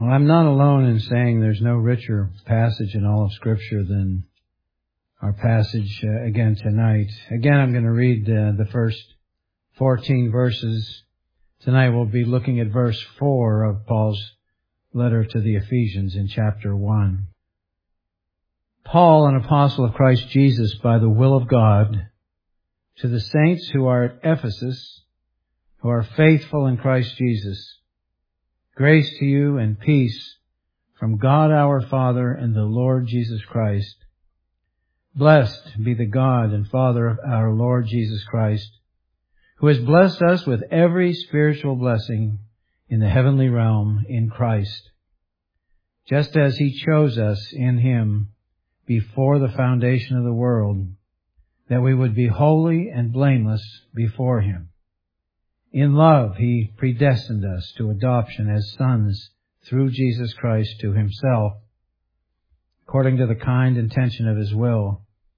Well, I'm not alone in saying there's no richer passage in all of Scripture than our passage again tonight. Again, I'm going to read the first 14 verses. Tonight we'll be looking at verse 4 of Paul's letter to the Ephesians in chapter 1. Paul, an apostle of Christ Jesus by the will of God, to the saints who are at Ephesus, who are faithful in Christ Jesus, grace to you and peace from God our Father and the Lord Jesus Christ. Blessed be the God and Father of our Lord Jesus Christ, who has blessed us with every spiritual blessing in the heavenly realm in Christ, just as He chose us in Him before the foundation of the world, that we would be holy and blameless before Him. In love, He predestined us to adoption as sons through Jesus Christ to Himself, according to the kind intention of His will,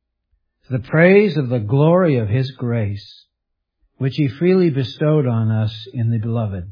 to the praise of the glory of His grace, which He freely bestowed on us in the Beloved.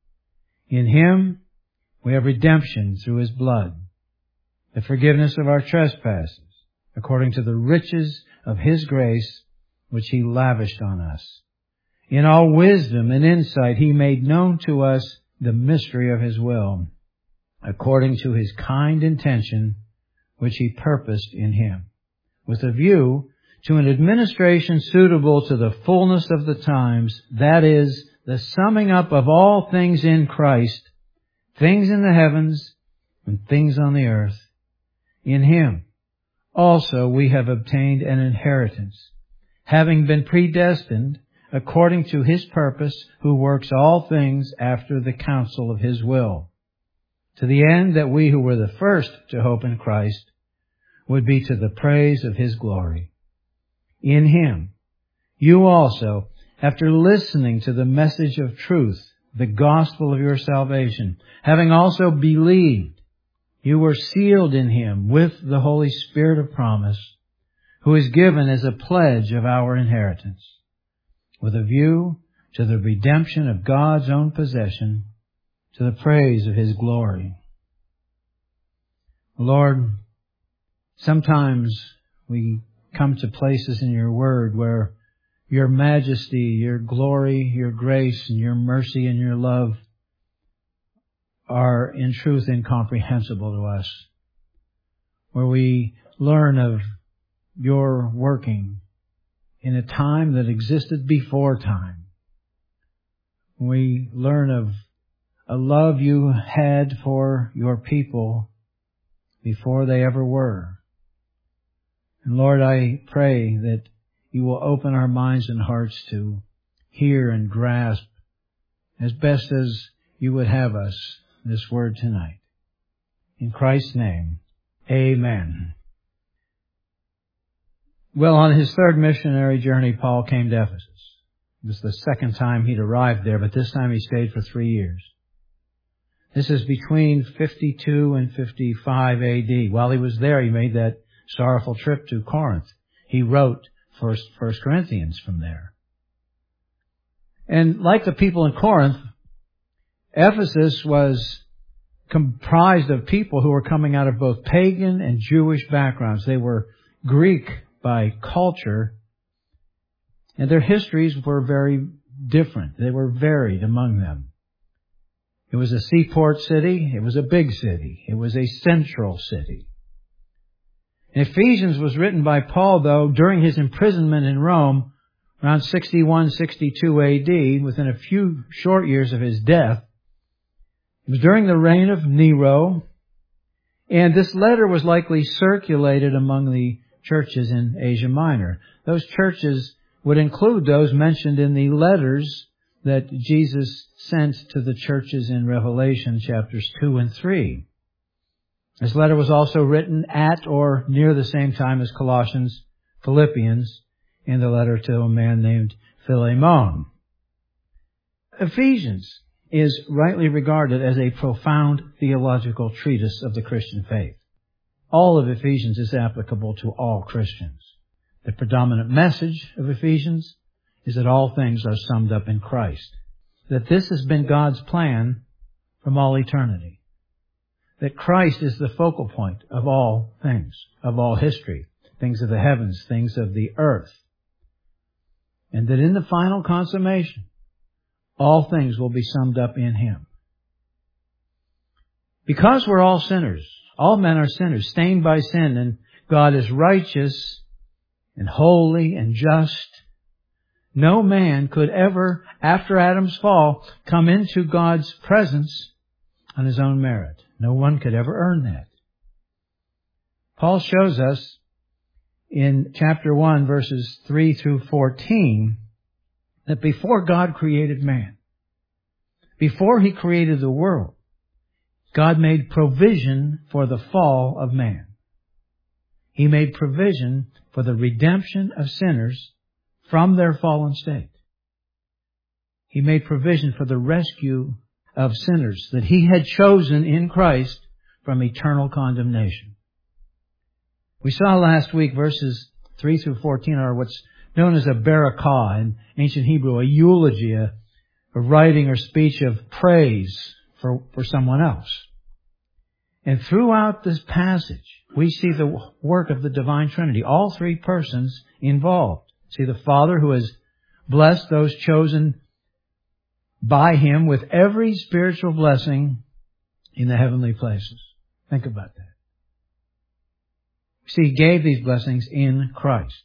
In Him we have redemption through His blood, the forgiveness of our trespasses, according to the riches of His grace, which He lavished on us. In all wisdom and insight He made known to us the mystery of His will, according to His kind intention, which He purposed in Him, with a view to an administration suitable to the fullness of the times, that is, the summing up of all things in Christ, things in the heavens and things on the earth. In Him also we have obtained an inheritance, having been predestined according to His purpose, who works all things after the counsel of His will, to the end that we who were the first to hope in Christ would be to the praise of His glory. In Him you also, after listening to the message of truth, the gospel of your salvation, having also believed, you were sealed in Him with the Holy Spirit of promise, who is given as a pledge of our inheritance, with a view to the redemption of God's own possession, to the praise of His glory. Lord, sometimes we come to places in your word where your majesty, your glory, your grace, and your mercy and your love are in truth incomprehensible to us, where we learn of your working in a time that existed before time. We learn of a love you had for your people before they ever were. And Lord, I pray that you will open our minds and hearts to hear and grasp as best as you would have us this word tonight. In Christ's name, amen. Well, on his third missionary journey, Paul came to Ephesus. It was the second time he'd arrived there, but this time he stayed for 3 years. This is between 52 and 55 AD. While he was there, he made that sorrowful trip to Corinth. He wrote First Corinthians from there. And like the people in Corinth, Ephesus was comprised of people who were coming out of both pagan and Jewish backgrounds. They were Greek by culture, and their histories were very different. They were varied among them. It was a seaport city. It was a big city. It was a central city. Ephesians was written by Paul, though, during his imprisonment in Rome, around 61, 62 AD, within a few short years of his death. It was during the reign of Nero, and this letter was likely circulated among the churches in Asia Minor. Those churches would include those mentioned in the letters that Jesus sent to the churches in Revelation chapters 2 and 3. This letter was also written at or near the same time as Colossians, Philippians, and the letter to a man named Philemon. Ephesians is rightly regarded as a profound theological treatise of the Christian faith. All of Ephesians is applicable to all Christians. The predominant message of Ephesians is that all things are summed up in Christ, that this has been God's plan from all eternity. that Christ is the focal point of all things, of all history, things of the heavens, things of the earth. And that in the final consummation, all things will be summed up in Him. Because we're all sinners, all men are sinners, stained by sin, and God is righteous and holy and just, no man could ever, after Adam's fall, come into God's presence on his own merit. No one could ever earn that. Paul shows us in chapter 1, verses 3 through 14, that before God created man, before He created the world, God made provision for the fall of man. He made provision for the redemption of sinners from their fallen state. He made provision for the rescue of sinners that He had chosen in Christ from eternal condemnation. We saw last week verses 3 through 14 are what's known as a barakah in ancient Hebrew, a eulogy, a writing or speech of praise for someone else. And throughout this passage, we see the work of the Divine Trinity, all three persons involved. See the Father who has blessed those chosen by Him with every spiritual blessing in the heavenly places. Think about that. See, He gave these blessings in Christ.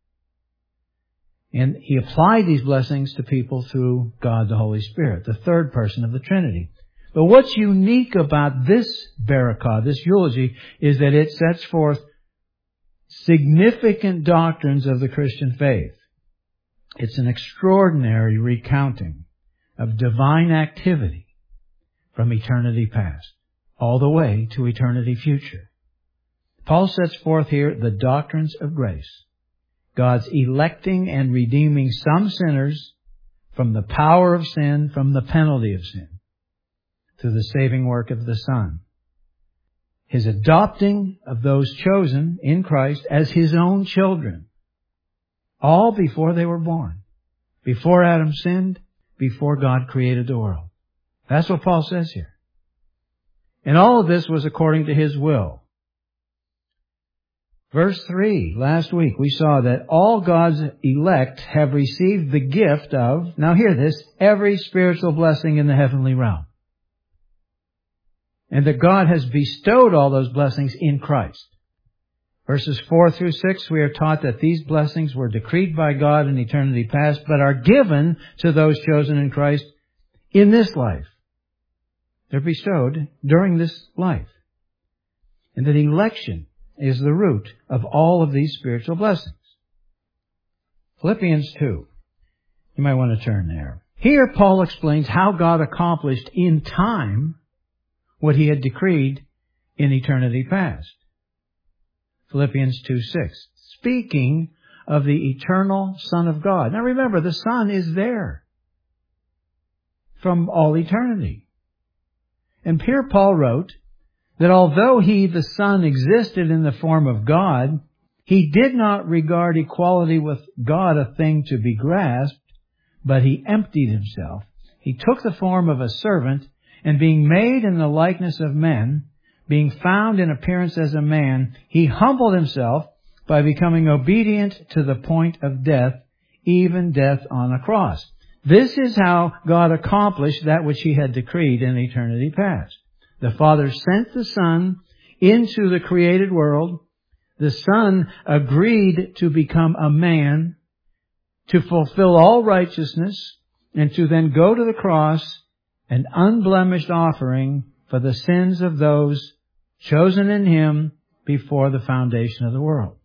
And He applied these blessings to people through God the Holy Spirit, the third person of the Trinity. But what's unique about this barakah, this eulogy, is that it sets forth significant doctrines of the Christian faith. It's an extraordinary recounting of divine activity from eternity past, all the way to eternity future. Paul sets forth here the doctrines of grace, God's electing and redeeming some sinners from the power of sin, from the penalty of sin, through the saving work of the Son. His adopting of those chosen in Christ as His own children, all before they were born, before Adam sinned, before God created the world. That's what Paul says here. And all of this was according to His will. Verse 3, last week we saw that all God's elect have received the gift of, now hear this, every spiritual blessing in the heavenly realm. And that God has bestowed all those blessings in Christ. Verses 4 through 6, we are taught that these blessings were decreed by God in eternity past, but are given to those chosen in Christ in this life. They're bestowed during this life. And that election is the root of all of these spiritual blessings. Philippians 2. You might want to turn there. Here Paul explains how God accomplished in time what He had decreed in eternity past. Philippians 2:6. Speaking of the eternal Son of God. Now remember, the Son is there from all eternity. And here Paul wrote that although He, the Son, existed in the form of God, He did not regard equality with God a thing to be grasped, but He emptied Himself. He took the form of a servant, and being made in the likeness of men, being found in appearance as a man, He humbled Himself by becoming obedient to the point of death, even death on a cross. This is how God accomplished that which He had decreed in eternity past. The Father sent the Son into the created world. The Son agreed to become a man, to fulfill all righteousness, and to then go to the cross, an unblemished offering for the sins of those chosen in Him before the foundation of the world.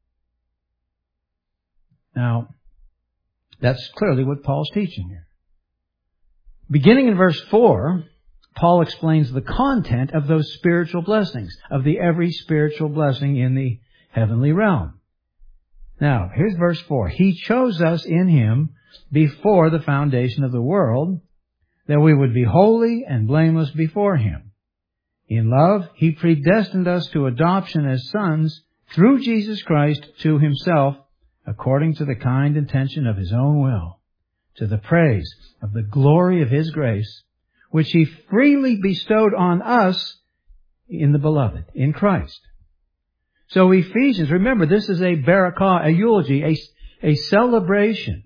Now, that's clearly what Paul's teaching here. Beginning in verse 4, Paul explains the content of those spiritual blessings, of the every spiritual blessing in the heavenly realm. Now, here's verse 4. He chose us in Him before the foundation of the world, that we would be holy and blameless before Him. In love, He predestined us to adoption as sons through Jesus Christ to Himself, according to the kind intention of His own will, to the praise of the glory of His grace, which He freely bestowed on us in the beloved, in Christ. So Ephesians, remember, this is a barakah, a eulogy, a celebration,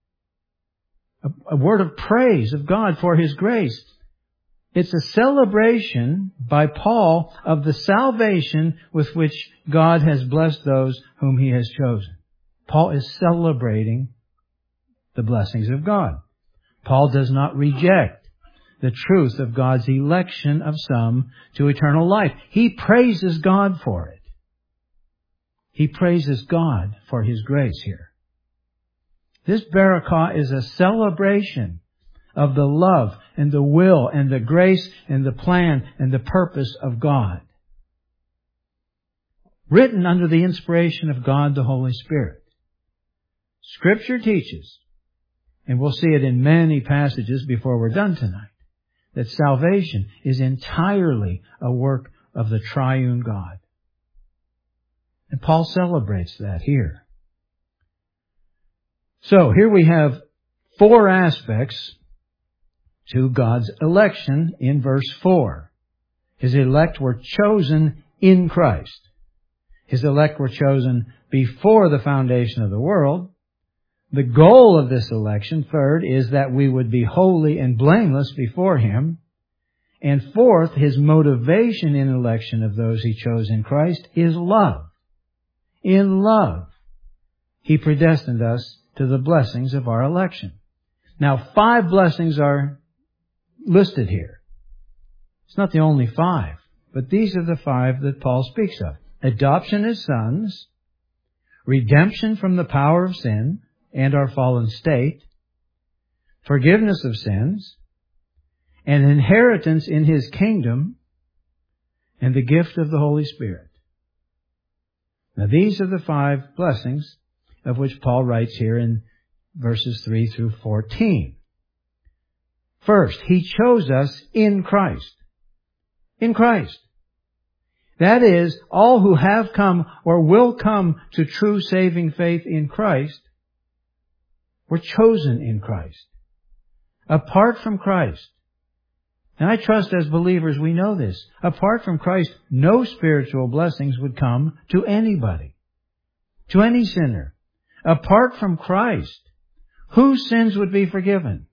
a word of praise of God for His grace. It's a celebration by Paul of the salvation with which God has blessed those whom He has chosen. Paul is celebrating the blessings of God. Paul does not reject the truth of God's election of some to eternal life. He praises God for it. He praises God for His grace here. This barakah is a celebration of the love and the will and the grace and the plan and the purpose of God. Written under the inspiration of God the Holy Spirit. Scripture teaches, and we'll see it in many passages before we're done tonight, that salvation is entirely a work of the triune God. And Paul celebrates that here. So here we have 4 aspects to God's election in verse 4. His elect were chosen in Christ. His elect were chosen before the foundation of the world. The goal of this election, third, is that we would be holy and blameless before Him. And fourth, His motivation in election of those He chose in Christ is love. In love, He predestined us to the blessings of our election. Now, 5 blessings are listed here. It's not the only 5, but these are the 5 that Paul speaks of. Adoption as sons, redemption from the power of sin and our fallen state, forgiveness of sins, an inheritance in His kingdom, and the gift of the Holy Spirit. Now these are the 5 blessings of which Paul writes here in verses 3 through 14. First, He chose us in Christ. In Christ. That is, all who have come or will come to true saving faith in Christ were chosen in Christ. Apart from Christ, and I trust as believers we know this, apart from Christ, no spiritual blessings would come to anybody, to any sinner. Apart from Christ, whose sins would be forgiven?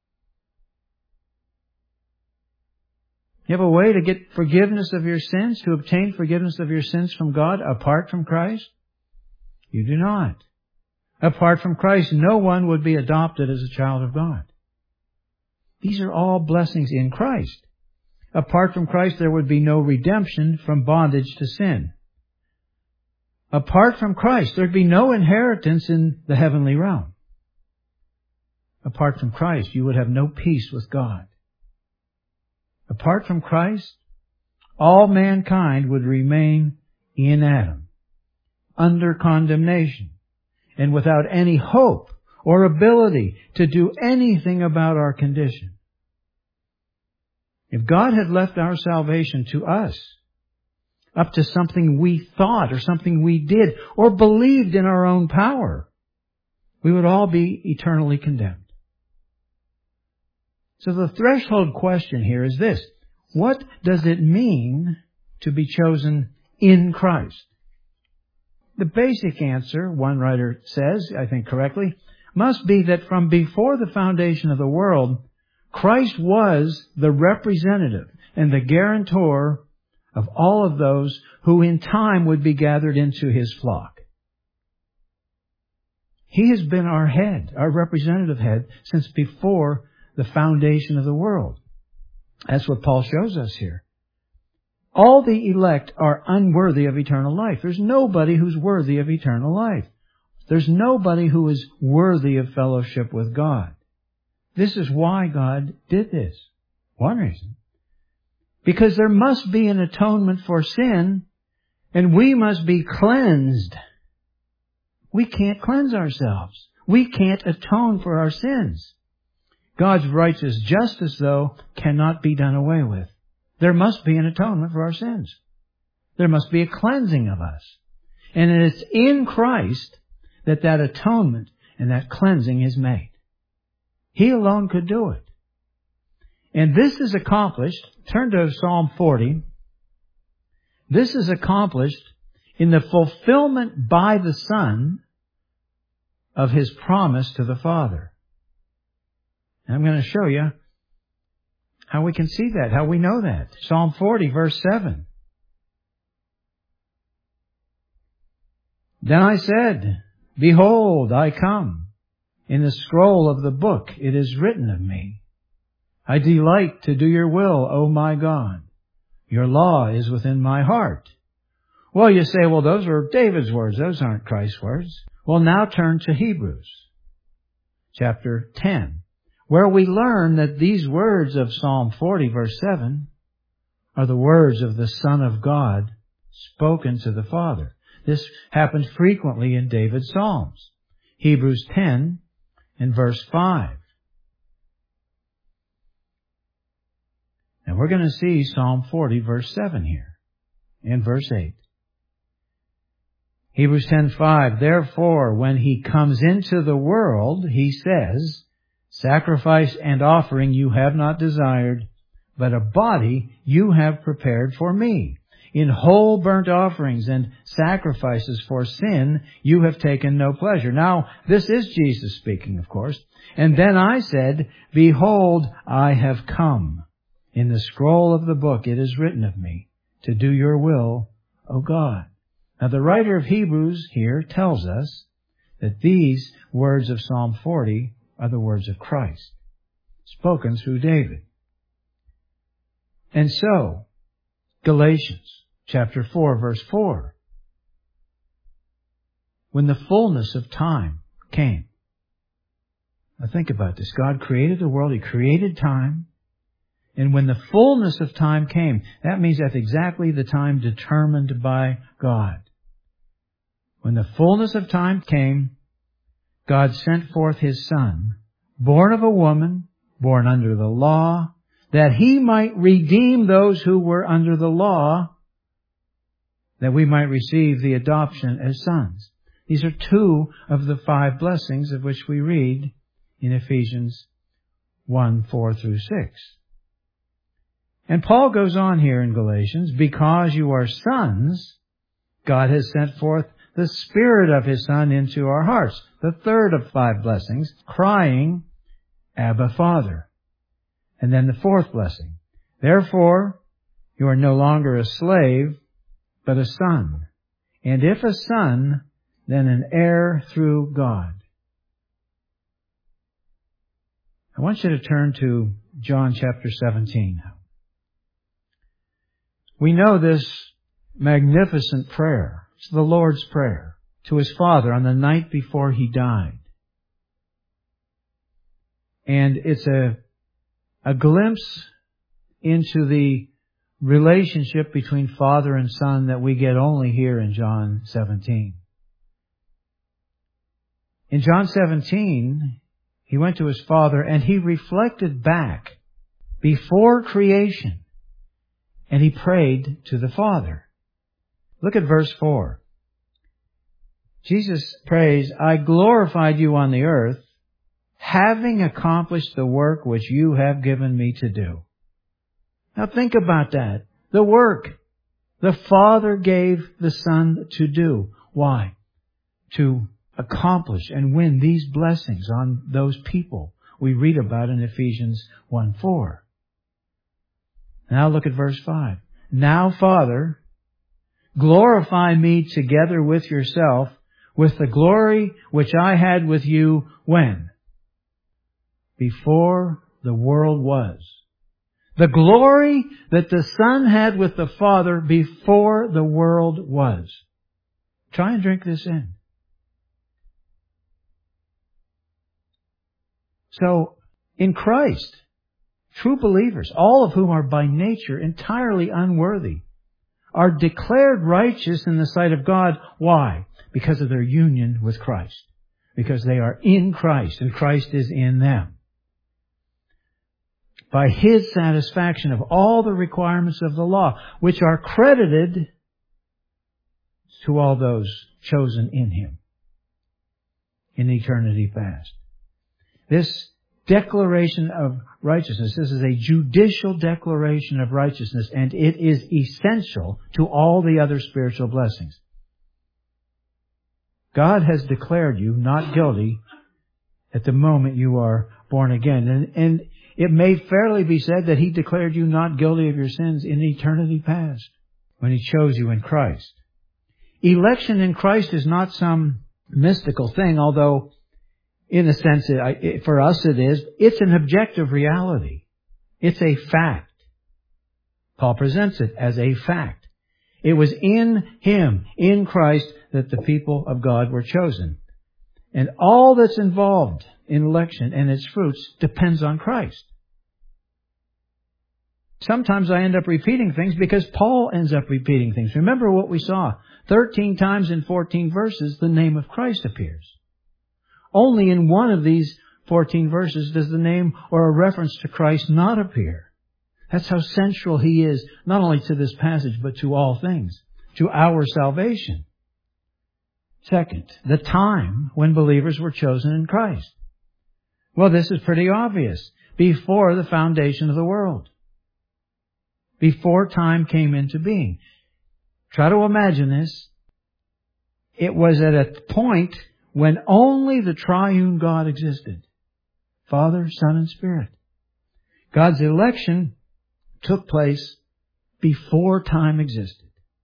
You have a way to get forgiveness of your sins, to obtain forgiveness of your sins from God apart from Christ? You do not. Apart from Christ, no one would be adopted as a child of God. These are all blessings in Christ. Apart from Christ, there would be no redemption from bondage to sin. Apart from Christ, there'd be no inheritance in the heavenly realm. Apart from Christ, you would have no peace with God. Apart from Christ, all mankind would remain in Adam, under condemnation, and without any hope or ability to do anything about our condition. If God had left our salvation to us, up to something we thought or something we did or believed in our own power, we would all be eternally condemned. So the threshold question here is this: what does it mean to be chosen in Christ? The basic answer, one writer says, I think correctly, must be that from before the foundation of the world, Christ was the representative and the guarantor of all of those who in time would be gathered into His flock. He has been our head, our representative head, since before the foundation of the world. That's what Paul shows us here. All the elect are unworthy of eternal life. There's nobody who's worthy of eternal life. There's nobody who is worthy of fellowship with God. This is why God did this. One reason. Because there must be an atonement for sin, and we must be cleansed. We can't cleanse ourselves. We can't atone for our sins. God's righteous justice, though, cannot be done away with. There must be an atonement for our sins. There must be a cleansing of us. And it's in Christ that atonement and that cleansing is made. He alone could do it. And this is accomplished. Turn to Psalm 40. This is accomplished in the fulfillment by the Son of His promise to the Father. And I'm going to show you how we can see that, how we know that. Psalm 40, verse 7. Then I said, Behold, I come. In the scroll of the book it is written of me. I delight to do your will, O my God. Your law is within my heart. Well, you say, well, those are David's words. Those aren't Christ's words. Well, now turn to Hebrews chapter 10, where we learn that these words of Psalm 40, verse 7, are the words of the Son of God spoken to the Father. This happens frequently in David's Psalms. Hebrews 10 and verse 5. And we're going to see Psalm 40, verse 7 here, and verse 8. Hebrews 10:5, Therefore, when He comes into the world, He says, Sacrifice and offering you have not desired, but a body you have prepared for me. In whole burnt offerings and sacrifices for sin you have taken no pleasure. Now, this is Jesus speaking, of course. And then I said, Behold, I have come. In the scroll of the book it is written of me, to do your will, O God. Now, the writer of Hebrews here tells us that these words of Psalm 40 are the words of Christ, spoken through David. And so, Galatians chapter 4, verse 4, when the fullness of time came. Now think about this. God created the world. He created time. And when the fullness of time came, that means at exactly the time determined by God. When the fullness of time came, God sent forth His Son, born of a woman, born under the law, that He might redeem those who were under the law, that we might receive the adoption as sons. These are two of the 5 blessings of which we read in Ephesians 1, 4 through 6. And Paul goes on here in Galatians, because you are sons, God has sent forth the Spirit of His Son into our hearts, the third of 5 blessings, crying, Abba, Father. And then the 4th blessing, therefore you are no longer a slave, but a son. And if a son, then an heir through God. I want you to turn to John chapter 17 now. We know this magnificent prayer. It's the Lord's Prayer to His Father on the night before He died. And it's a glimpse into the relationship between Father and Son that we get only here in John 17. In John 17, He went to His Father and He reflected back before creation. And He prayed to the Father. Look at verse 4. Jesus prays, I glorified you on the earth, having accomplished the work which you have given me to do. Now think about that. The work the Father gave the Son to do. Why? To accomplish and win these blessings on those people we read about in Ephesians 1:4. Now look at verse 5. Now, Father, glorify me together with yourself with the glory which I had with you when? Before the world was. The glory that the Son had with the Father before the world was. Try and drink this in. So, in Christ, true believers, all of whom are by nature entirely unworthy, are declared righteous in the sight of God. Why? Because of their union with Christ. Because they are in Christ and Christ is in them. By His satisfaction of all the requirements of the law, which are credited to all those chosen in Him in eternity past. This declaration of righteousness. This is a judicial declaration of righteousness, and it is essential to all the other spiritual blessings. God has declared you not guilty at the moment you are born again. And it may fairly be said that He declared you not guilty of your sins in eternity past when He chose you in Christ. Election in Christ is not some mystical thing, although in a sense, for us it is. It's an objective reality. It's a fact. Paul presents it as a fact. It was in Him, in Christ, that the people of God were chosen. And all that's involved in election and its fruits depends on Christ. Sometimes I end up repeating things because Paul ends up repeating things. Remember what we saw. 13 times in 14 verses, the name of Christ appears. Only in one of these 14 verses does the name or a reference to Christ not appear. That's how central He is, not only to this passage, but to all things, to our salvation. Second, the time when believers were chosen in Christ. Well, this is pretty obvious. Before the foundation of the world. Before time came into being. Try to imagine this. It was at a point when only the triune God existed. Father, Son, and Spirit. God's election took place before time existed.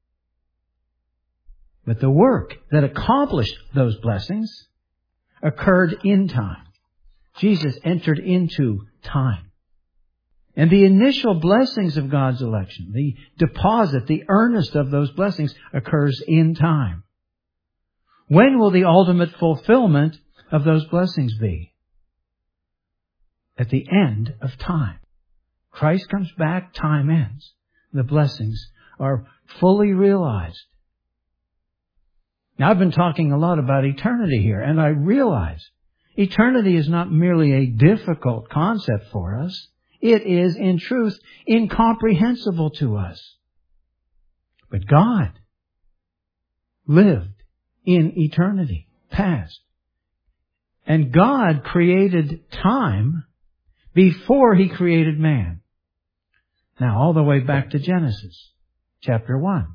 But the work that accomplished those blessings occurred in time. Jesus entered into time. And the initial blessings of God's election, the deposit, the earnest of those blessings occurs in time. When will the ultimate fulfillment of those blessings be? At the end of time. Christ comes back, time ends. The blessings are fully realized. Now, I've been talking a lot about eternity here, and I realize eternity is not merely a difficult concept for us. It is, in truth, incomprehensible to us. But God lived in eternity past. And God created time before He created man. Now, all the way back to Genesis, chapter 1.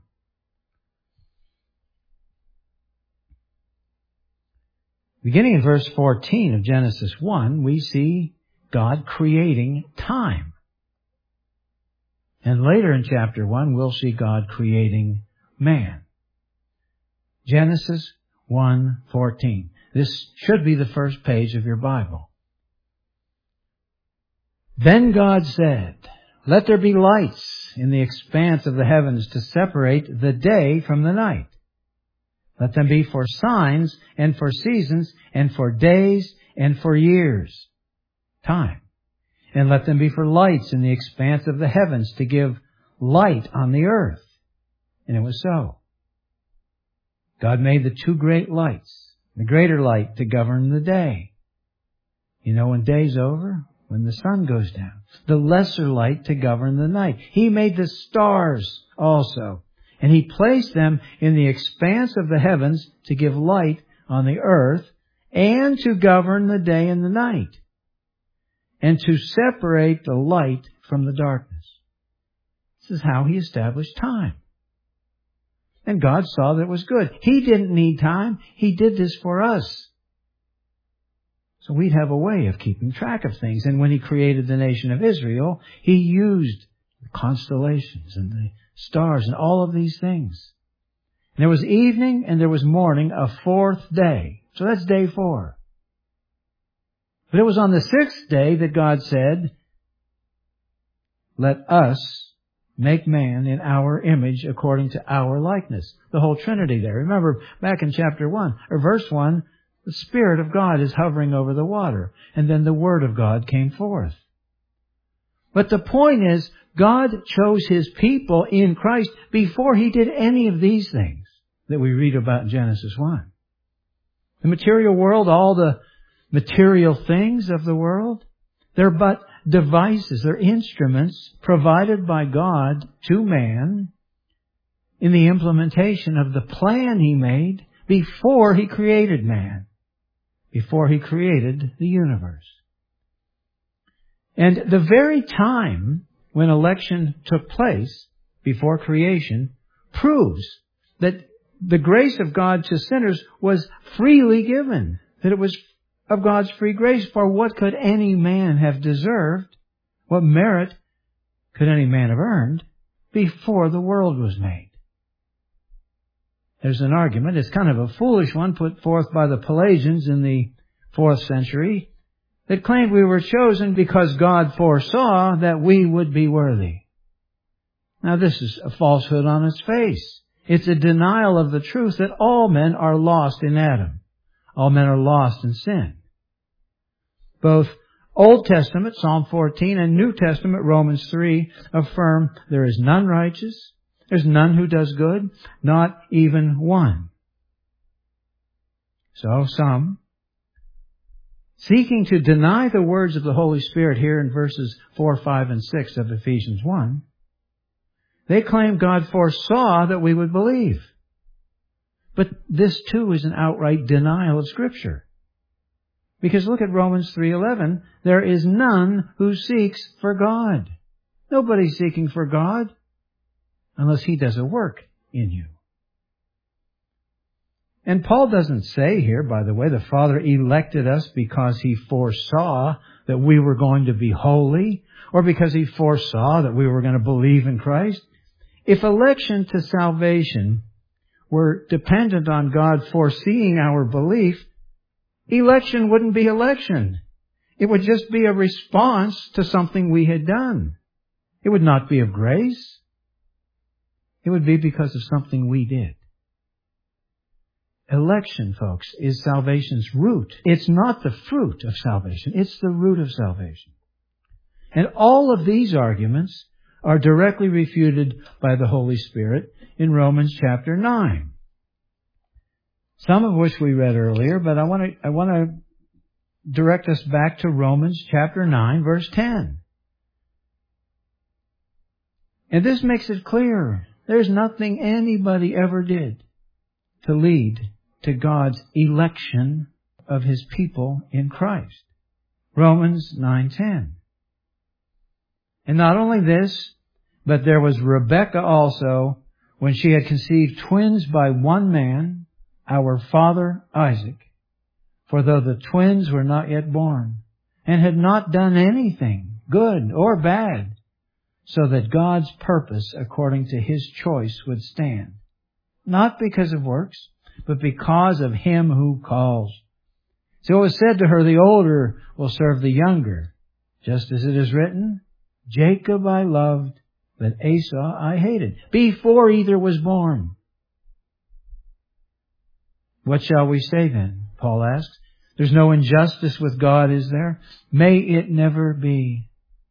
Beginning in verse 14 of Genesis 1, we see God creating time. And later in chapter 1, we'll see God creating man. Genesis 1:14. This should be the first page of your Bible. Then God said, "Let there be lights in the expanse of the heavens to separate the day from the night. Let them be for signs and for seasons and for days and for years." Time. "And let them be for lights in the expanse of the heavens to give light on the earth." And it was so. God made the two great lights, the greater light to govern the day. You know when day's over? When the sun goes down. The lesser light to govern the night. He made the stars also. And He placed them in the expanse of the heavens to give light on the earth and to govern the day and the night, and to separate the light from the darkness. This is how He established time. And God saw that it was good. He didn't need time. He did this for us. So we'd have a way of keeping track of things. And when He created the nation of Israel, He used the constellations and the stars and all of these things. And there was evening and there was morning, a fourth day. So that's day 4. But it was on the 6th day that God said, "Let us make man in our image according to our likeness." The whole Trinity there. Remember back in chapter 1 or verse 1, the Spirit of God is hovering over the water. And then the Word of God came forth. But the point is, God chose His people in Christ before He did any of these things that we read about in Genesis 1. The material world, all the material things of the world, they're but devices, they're instruments provided by God to man in the implementation of the plan He made before He created man, before He created the universe. And the very time when election took place, before creation, proves that the grace of God to sinners was freely given. That it was of God's free grace. For what could any man have deserved? What merit could any man have earned before the world was made? There's an argument. It's kind of a foolish one put forth by the Pelagians in the 4th century that claimed we were chosen because God foresaw that we would be worthy. Now this is a falsehood on its face. It's a denial of the truth that all men are lost in Adam. All men are lost in sin. Both Old Testament, Psalm 14, and New Testament, Romans 3, affirm there is none righteous, there's none who does good, not even one. So some, seeking to deny the words of the Holy Spirit here in verses 4, 5, and 6 of Ephesians 1, they claim God foresaw that we would believe. But this too is an outright denial of Scripture. Because look at Romans 3:11. There is none who seeks for God. Nobody's seeking for God unless He does a work in you. And Paul doesn't say here, by the way, the Father elected us because He foresaw that we were going to be holy, or because He foresaw that we were going to believe in Christ. If election to salvation were dependent on God foreseeing our belief, election wouldn't be election. It would just be a response to something we had done. It would not be of grace. It would be because of something we did. Election, folks, is salvation's root. It's not the fruit of salvation. It's the root of salvation. And all of these arguments are directly refuted by the Holy Spirit in Romans chapter 9. Some of which we read earlier, but I want to direct us back to Romans chapter 9, verse 10. And this makes it clear there's nothing anybody ever did to lead to God's election of His people in Christ. Romans 9:10. And not only this, but there was Rebekah also, when she had conceived twins by one man, our father Isaac. For though the twins were not yet born, and had not done anything, good or bad, so that God's purpose according to His choice would stand. Not because of works, but because of Him who calls. So it was said to her, the older will serve the younger. Just as it is written, Jacob I loved, but Esau I hated, before either was born. What shall we say then? Paul asks. There's no injustice with God, is there? May it never be.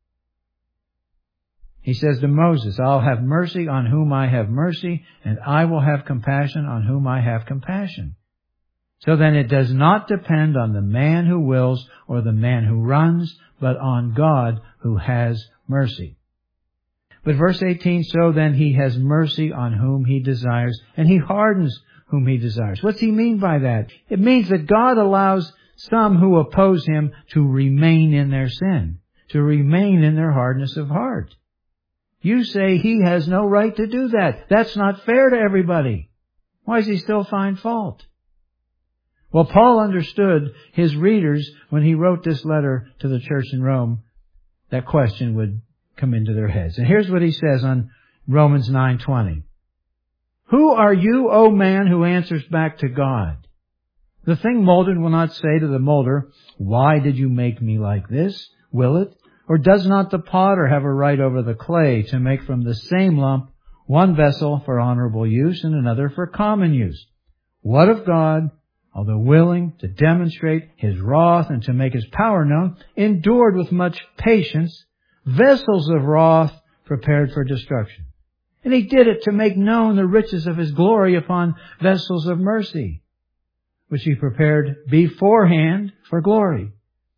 He says to Moses, I'll have mercy on whom I have mercy, and I will have compassion on whom I have compassion. So then it does not depend on the man who wills or the man who runs, but on God who has mercy. But verse 18, so then He has mercy on whom He desires, and He hardens whom He desires. What's He mean by that? It means that God allows some who oppose Him to remain in their sin, to remain in their hardness of heart. You say He has no right to do that. That's not fair to everybody. Why does He still find fault? Well, Paul understood his readers when he wrote this letter to the church in Rome. That question would come into their heads. And here's what he says on Romans 9:20. Who are you, O man, who answers back to God? The thing molded will not say to the molder, why did you make me like this? Will it? Or does not the potter have a right over the clay to make from the same lump one vessel for honorable use and another for common use? What if God, although willing to demonstrate His wrath and to make His power known, endured with much patience vessels of wrath prepared for destruction? And He did it to make known the riches of His glory upon vessels of mercy, which He prepared beforehand for glory.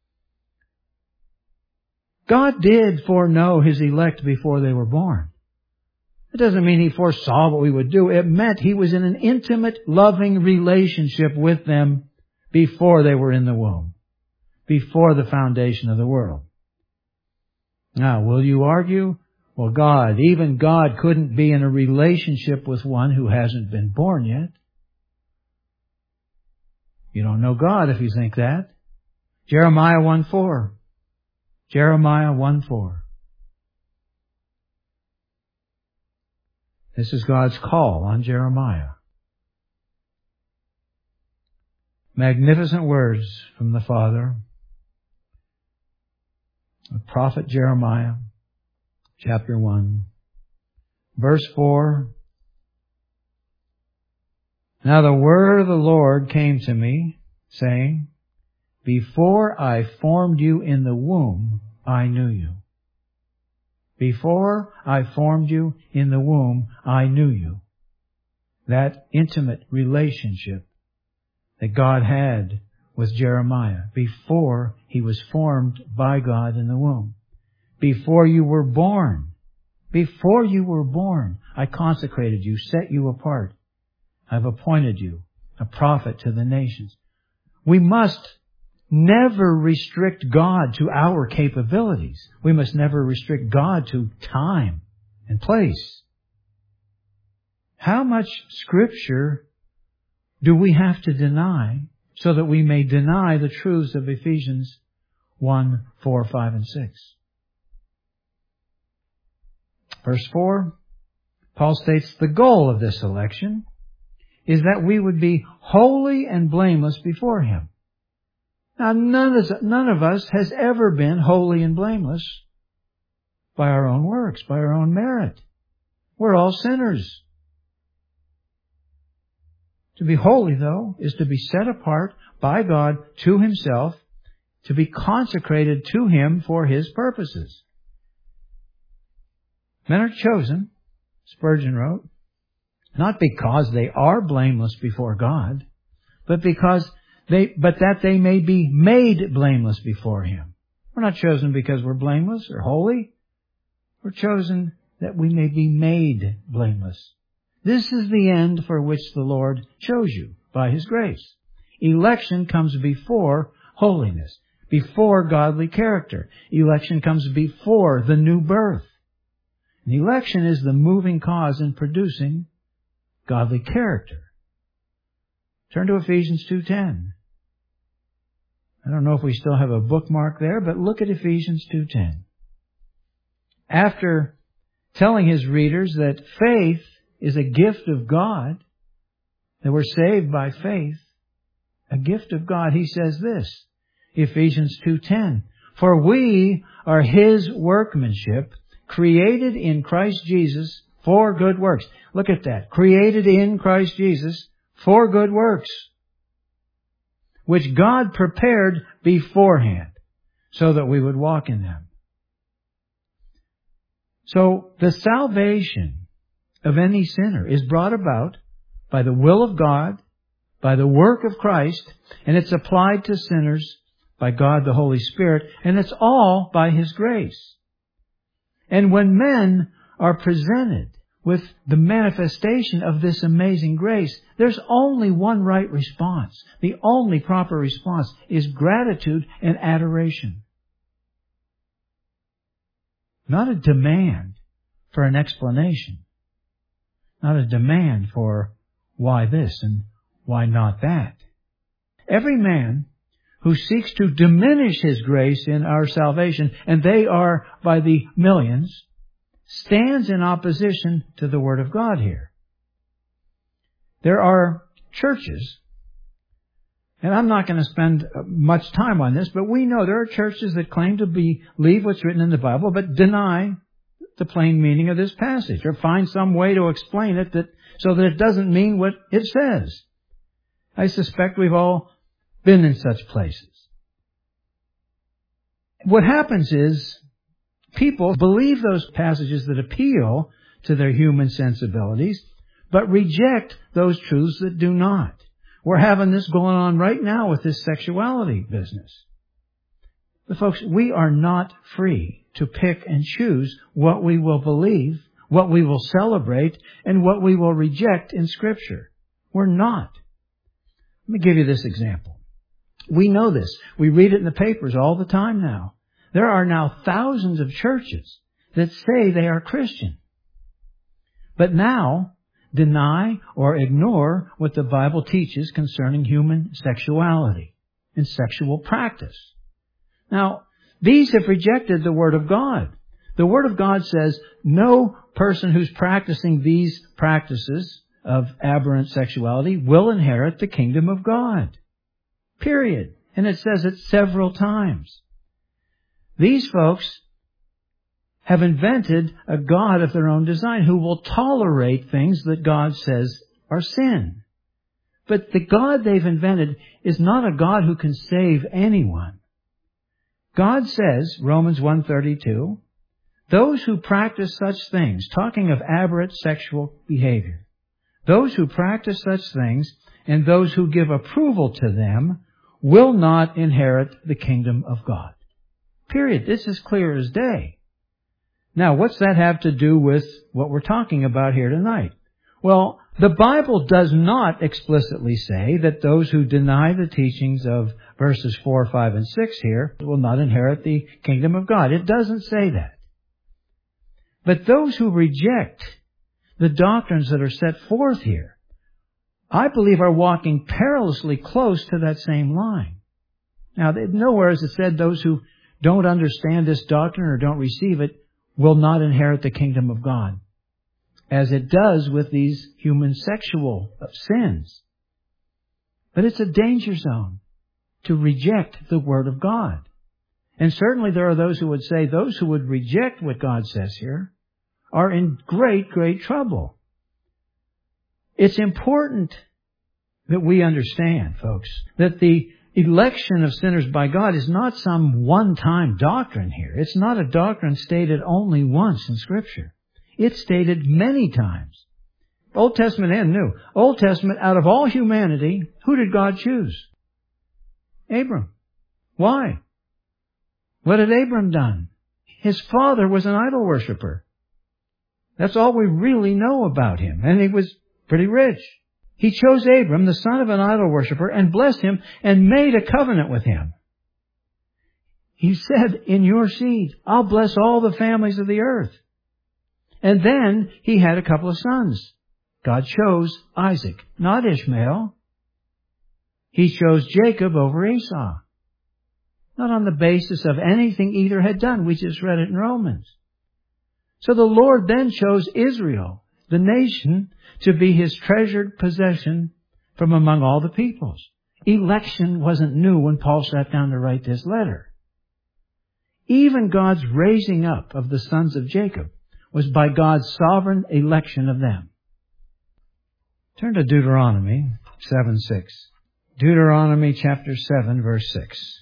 God did foreknow His elect before they were born. It doesn't mean He foresaw what we would do. It meant He was in an intimate, loving relationship with them before they were in the womb, before the foundation of the world. Now, will you argue? Well, even God couldn't be in a relationship with one who hasn't been born yet. You don't know God if you think that. Jeremiah 1:4. Jeremiah 1:4. This is God's call on Jeremiah. Magnificent words from the Father. The prophet Jeremiah, chapter 1, verse 4. Now the word of the Lord came to me, saying, Before I formed you in the womb, I knew you. Before I formed you in the womb, I knew you. That intimate relationship that God had with Jeremiah before he was formed by God in the womb. Before you were born, I consecrated you, set you apart. I've appointed you a prophet to the nations. We must never restrict God to our capabilities. We must never restrict God to time and place. How much Scripture do we have to deny so that we may deny the truths of Ephesians 1, 4, 5, and 6? Verse 4, Paul states the goal of this election is that we would be holy and blameless before Him. Now, none of us has ever been holy and blameless by our own works, by our own merit. We're all sinners. To be holy, though, is to be set apart by God to Himself, to be consecrated to Him for His purposes. Men are chosen, Spurgeon wrote, not because they are blameless before God, but that they may be made blameless before Him. We're not chosen because we're blameless or holy. We're chosen that we may be made blameless. This is the end for which the Lord chose you by His grace. Election comes before holiness, before godly character. Election comes before the new birth. And election is the moving cause in producing godly character. Turn to Ephesians 2:10. I don't know if we still have a bookmark there, but look at Ephesians 2:10. After telling his readers that faith is a gift of God, that we're saved by faith, a gift of God, he says this, Ephesians 2:10, For we are His workmanship, created in Christ Jesus for good works. Look at that. Created in Christ Jesus for good works, which God prepared beforehand so that we would walk in them. So the salvation of any sinner is brought about by the will of God, by the work of Christ, and it's applied to sinners by God the Holy Spirit, and it's all by His grace. And when men are presented with the manifestation of this amazing grace, there's only one right response. The only proper response is gratitude and adoration. Not a demand for an explanation. Not a demand for why this and why not that. Every man who seeks to diminish His grace in our salvation, and they are by the millions, stands in opposition to the Word of God here. There are churches, and I'm not going to spend much time on this, but we know there are churches that claim to believe what's written in the Bible, but deny the plain meaning of this passage, or find some way to explain it so that it doesn't mean what it says. I suspect we've all been in such places. What happens is people believe those passages that appeal to their human sensibilities, but reject those truths that do not. We're having this going on right now with this sexuality business. But folks, we are not free to pick and choose what we will believe, what we will celebrate, and what we will reject in Scripture. We're not. Let me give you this example. We know this. We read it in the papers all the time now. There are now thousands of churches that say they are Christian, but now deny or ignore what the Bible teaches concerning human sexuality and sexual practice. Now, these have rejected the Word of God. The Word of God says no person who's practicing these practices of aberrant sexuality will inherit the kingdom of God. Period. And it says it several times. These folks have invented a God of their own design who will tolerate things that God says are sin. But the God they've invented is not a God who can save anyone. God says, Romans 1:32, those who practice such things, talking of aberrant sexual behavior, those who practice such things and those who give approval to them will not inherit the kingdom of God. Period. This is clear as day. Now, what's that have to do with what we're talking about here tonight? Well, the Bible does not explicitly say that those who deny the teachings of verses 4, 5, and 6 here will not inherit the kingdom of God. It doesn't say that. But those who reject the doctrines that are set forth here, I believe are walking perilously close to that same line. Now, nowhere is it said those who don't understand this doctrine or don't receive it will not inherit the kingdom of God, as it does with these human sexual sins. But it's a danger zone to reject the Word of God. And certainly there are those who would say those who would reject what God says here are in great, great trouble. It's important that we understand, folks, that the election of sinners by God is not some one-time doctrine here. It's not a doctrine stated only once in Scripture. It's stated many times. Old Testament and New. Old Testament, out of all humanity, who did God choose? Abram. Why? What had Abram done? His father was an idol worshiper. That's all we really know about him. And he was pretty rich. He chose Abram, the son of an idol worshiper, and blessed him and made a covenant with him. He said, in your seed, I'll bless all the families of the earth. And then he had a couple of sons. God chose Isaac, not Ishmael. He chose Jacob over Esau. Not on the basis of anything either had done. We just read it in Romans. So the Lord then chose Israel, the nation, to be His treasured possession from among all the peoples. Election wasn't new when Paul sat down to write this letter. Even God's raising up of the sons of Jacob was by God's sovereign election of them. Turn to Deuteronomy 7:6. Deuteronomy chapter 7, verse 6.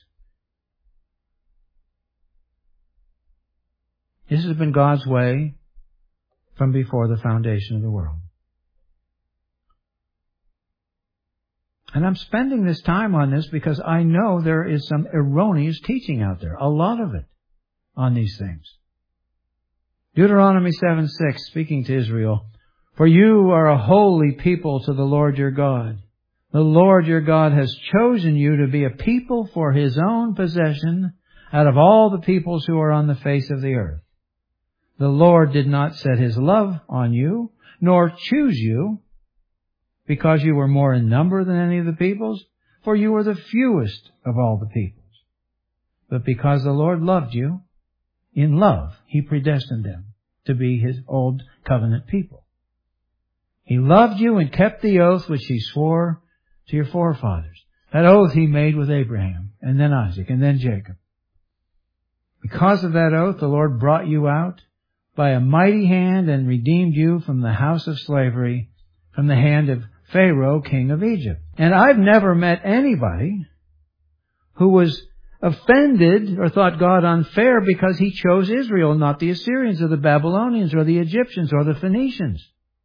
This has been God's way from before the foundation of the world. And I'm spending this time on this because I know there is some erroneous teaching out there, a lot of it, on these things. Deuteronomy 7:6, speaking to Israel, for you are a holy people to the Lord your God. The Lord your God has chosen you to be a people for His own possession out of all the peoples who are on the face of the earth. The Lord did not set His love on you, nor choose you, because you were more in number than any of the peoples, for you were the fewest of all the peoples. But because the Lord loved you, in love He predestined them to be His old covenant people. He loved you and kept the oath which He swore to your forefathers. That oath He made with Abraham, and then Isaac, and then Jacob. Because of that oath, the Lord brought you out by a mighty hand and redeemed you from the house of slavery, from the hand of Pharaoh, king of Egypt. And I've never met anybody who was offended or thought God unfair because He chose Israel, not the Assyrians or the Babylonians or the Egyptians or the Phoenicians.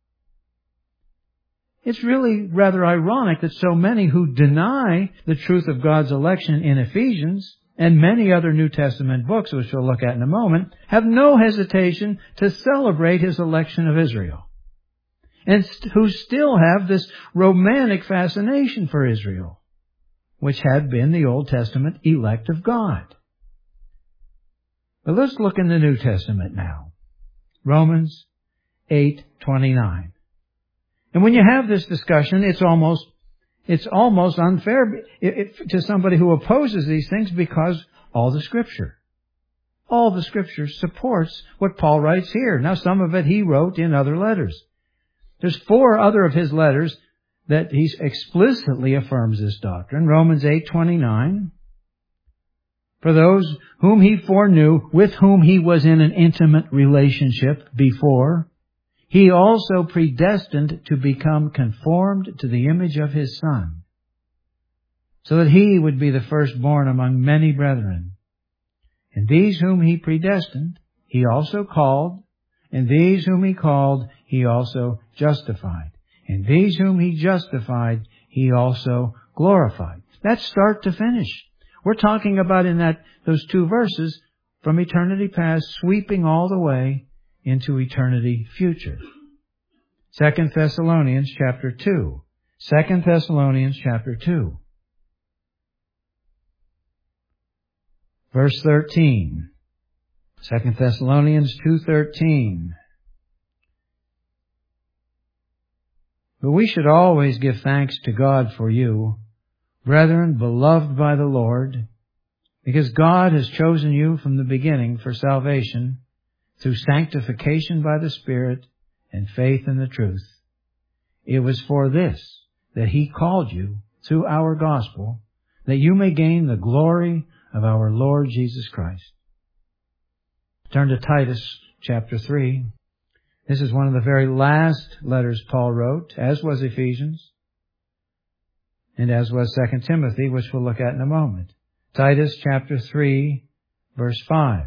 It's really rather ironic that so many who deny the truth of God's election in Ephesians and many other New Testament books, which we'll look at in a moment, have no hesitation to celebrate His election of Israel. And who still have this romantic fascination for Israel, which had been the Old Testament elect of God. But let's look in the New Testament now. Romans 8:29. And when you have this discussion, it's almost unfair to somebody who opposes these things, because all the Scripture supports what Paul writes here. Now, some of it he wrote in other letters. There's 4 other of his letters that he explicitly affirms this doctrine. Romans 8:29. For those whom he foreknew, with whom he was in an intimate relationship before, he also predestined to become conformed to the image of his Son, so that he would be the firstborn among many brethren. And these whom he predestined, he also called. And these whom he called, he also justified. And these whom he justified, he also glorified. That's start to finish. We're talking about in those 2 verses from eternity past sweeping all the way into eternity future. 2 Thessalonians chapter 2. 2 Thessalonians chapter 2. Verse 13. 2 Thessalonians 2:13. But we should always give thanks to God for you, brethren, beloved by the Lord, because God has chosen you from the beginning for salvation through sanctification by the Spirit and faith in the truth. It was for this that He called you through our gospel, that you may gain the glory of our Lord Jesus Christ. Turn to Titus chapter 3. This is one of the very last letters Paul wrote, as was Ephesians, and as was 2 Timothy, which we'll look at in a moment. Titus chapter 3, verse 5.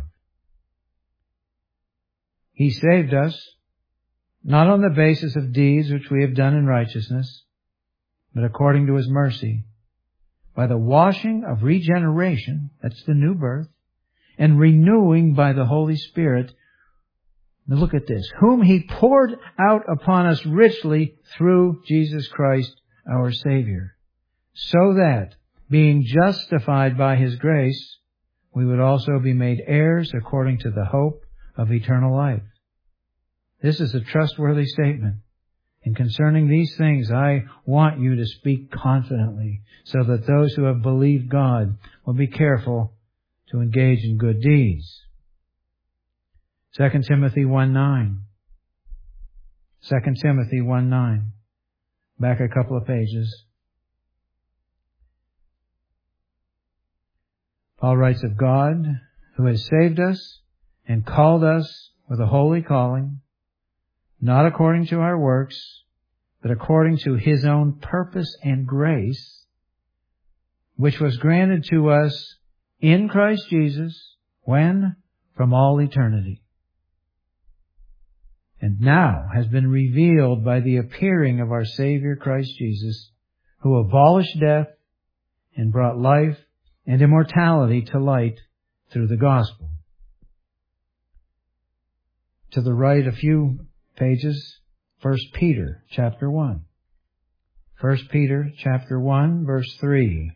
He saved us, not on the basis of deeds which we have done in righteousness, but according to His mercy, by the washing of regeneration, that's the new birth, and renewing by the Holy Spirit. Now look at this. Whom He poured out upon us richly through Jesus Christ our Savior, so that, being justified by His grace, we would also be made heirs according to the hope of eternal life. This is a trustworthy statement. And concerning these things, I want you to speak confidently, so that those who have believed God will be careful to engage in good deeds. 2 Timothy 1:9. 2 Timothy 1:9. Back a couple of pages. Paul writes of God, who has saved us and called us with a holy calling, not according to our works, but according to His own purpose and grace, which was granted to us in Christ Jesus, when? From all eternity, and now has been revealed by the appearing of our Savior Christ Jesus, who abolished death and brought life and immortality to light through the gospel. To the right a few pages, 1 Peter chapter 1. 1 Peter chapter 1, verse 3.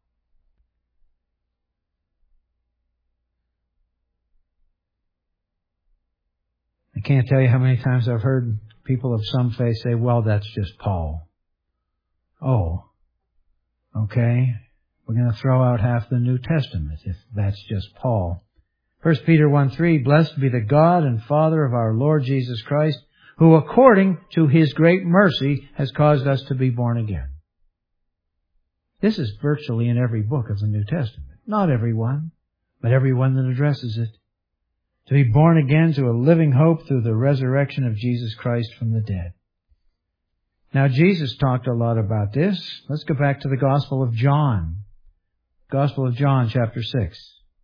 I can't tell you how many times I've heard people of some faith say, well, that's just Paul. Oh, okay. We're going to throw out half the New Testament if that's just Paul. 1 Peter 1:3, blessed be the God and Father of our Lord Jesus Christ, who according to His great mercy has caused us to be born again. This is virtually in every book of the New Testament. Not every one, but every one that addresses it. To be born again to a living hope through the resurrection of Jesus Christ from the dead. Now, Jesus talked a lot about this. Let's go back to the Gospel of John. Gospel of John, chapter 6.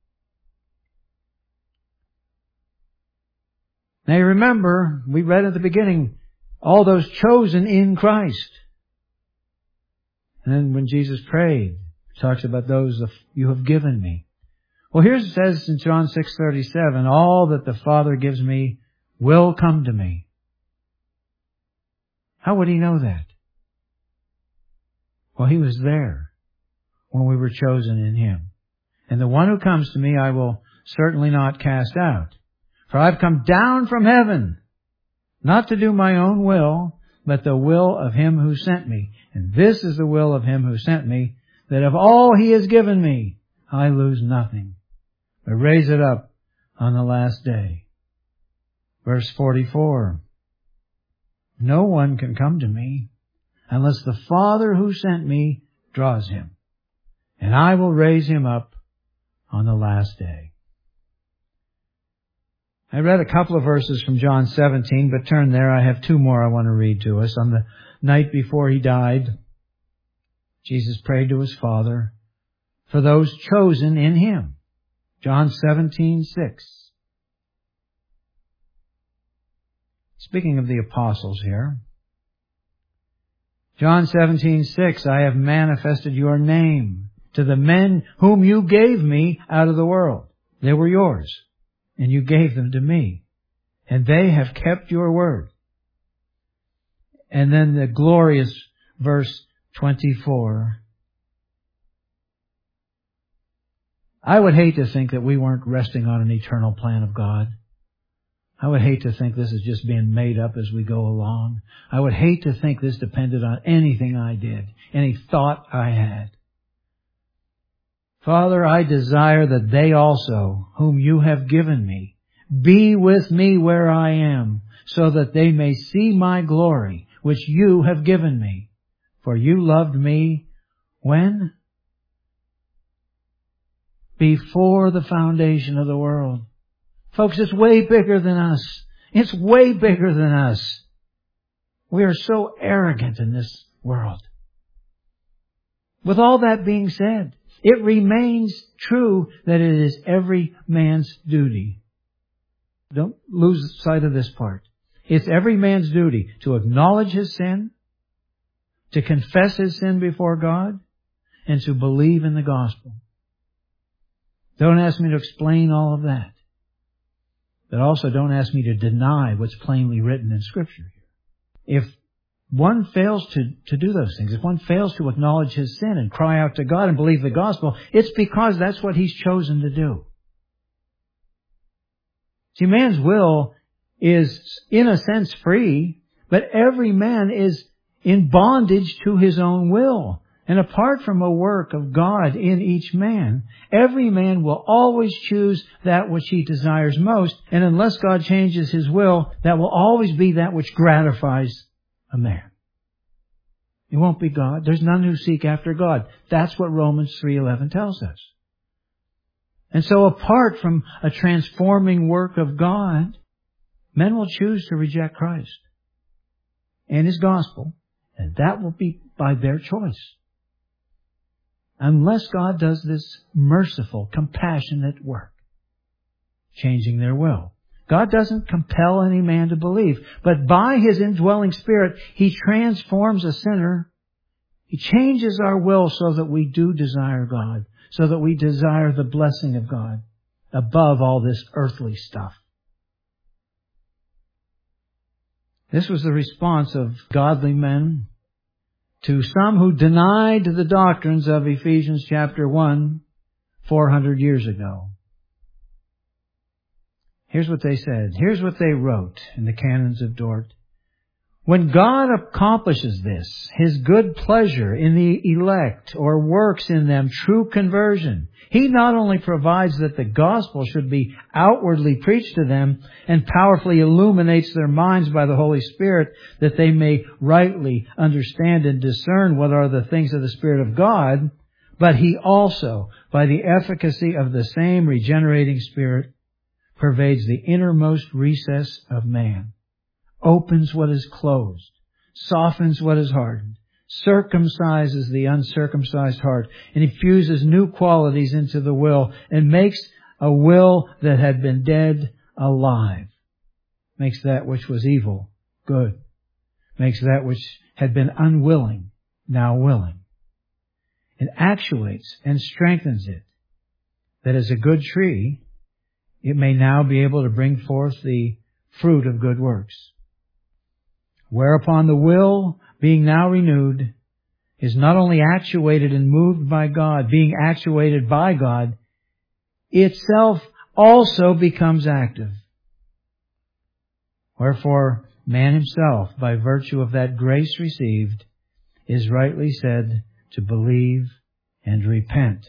Now, you remember, we read at the beginning, all those chosen in Christ. And then when Jesus prayed, He talks about those you have given me. Well, here it says in John 6:37, all that the Father gives me will come to me. How would He know that? Well, He was there when we were chosen in Him. And the one who comes to me I will certainly not cast out. For I've come down from heaven, not to do my own will, but the will of Him who sent me. And this is the will of Him who sent me, that of all He has given me, I lose nothing, but raise it up on the last day. Verse 44. No one can come to me unless the Father who sent me draws him, and I will raise him up on the last day. I read a couple of verses from John 17, but turn there. I have two more I want to read to us. On the night before He died, Jesus prayed to His Father for those chosen in Him. John 17:6. Speaking of the apostles here, John 17:6, I have manifested your name to the men whom you gave me out of the world. They were yours, and you gave them to me, and they have kept your word. And then the glorious verse 24. I would hate to think that we weren't resting on an eternal plan of God. I would hate to think this is just being made up as we go along. I would hate to think this depended on anything I did, any thought I had. Father, I desire that they also, whom you have given me, be with me where I am, so that they may see my glory, which you have given me. For you loved me when? Before the foundation of the world. Folks, it's way bigger than us. It's way bigger than us. We are so arrogant in this world. With all that being said, it remains true that it is every man's duty. Don't lose sight of this part. It's every man's duty to acknowledge his sin, to confess his sin before God, and to believe in the gospel. Don't ask me to explain all of that. But also don't ask me to deny what's plainly written in Scripture here. If one fails to do those things, if one fails to acknowledge his sin and cry out to God and believe the gospel, it's because that's what he's chosen to do. See, man's will is, in a sense, free, but every man is in bondage to his own will. And apart from a work of God in each man, every man will always choose that which he desires most. And unless God changes his will, that will always be that which gratifies a man. It won't be God. There's none who seek after God. That's what Romans 3:11 tells us. And so apart from a transforming work of God, men will choose to reject Christ and His gospel, and that will be by their choice. Unless God does this merciful, compassionate work, changing their will. God doesn't compel any man to believe, but by His indwelling Spirit, He transforms a sinner. He changes our will so that we do desire God, so that we desire the blessing of God above all this earthly stuff. This was the response of godly men to some who denied the doctrines of Ephesians chapter 1 400 years ago. Here's what they said. Here's what they wrote in the Canons of Dort. When God accomplishes this, His good pleasure in the elect, or works in them true conversion, He not only provides that the gospel should be outwardly preached to them and powerfully illuminates their minds by the Holy Spirit that they may rightly understand and discern what are the things of the Spirit of God, but He also, by the efficacy of the same regenerating Spirit, pervades the innermost recess of man, opens what is closed, softens what is hardened, circumcises the uncircumcised heart, and infuses new qualities into the will, and makes a will that had been dead alive. Makes that which was evil good. Makes that which had been unwilling now willing. And actuates and strengthens it, that as a good tree, it may now be able to bring forth the fruit of good works. Whereupon the will, being now renewed, is not only actuated and moved by God, being actuated by God, itself also becomes active. Wherefore, man himself, by virtue of that grace received, is rightly said to believe and repent.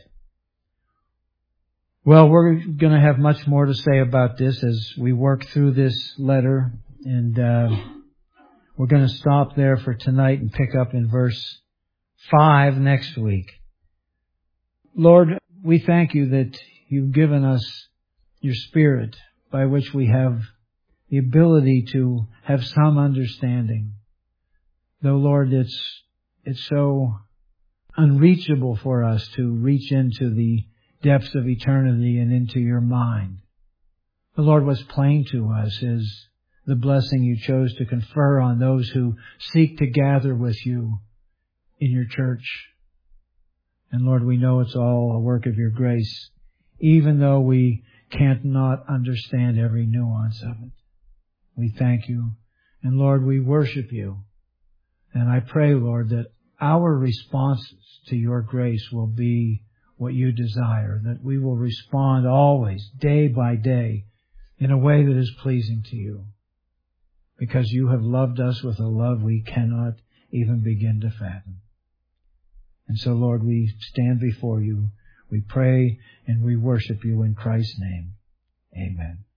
Well, we're going to have much more to say about this as we work through this letter, and we're going to stop there for tonight and pick up in verse 5 next week. Lord, we thank you that you've given us your Spirit by which we have the ability to have some understanding. Though, Lord, it's so unreachable for us to reach into the depths of eternity and into your mind. The Lord, what's plain to us is the blessing you chose to confer on those who seek to gather with you in your church. And Lord, we know it's all a work of your grace, even though we can't not understand every nuance of it. We thank you. And Lord, we worship you. And I pray, Lord, that our responses to your grace will be what you desire, that we will respond always, day by day, in a way that is pleasing to you, because you have loved us with a love we cannot even begin to fathom. And so, Lord, we stand before you, we pray, and we worship you in Christ's name. Amen.